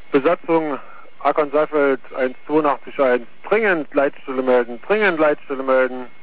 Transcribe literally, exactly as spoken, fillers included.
Besatzung Ackern-Saalfeld eins zwei acht eins, dringend Leitstelle melden, dringend Leitstelle melden.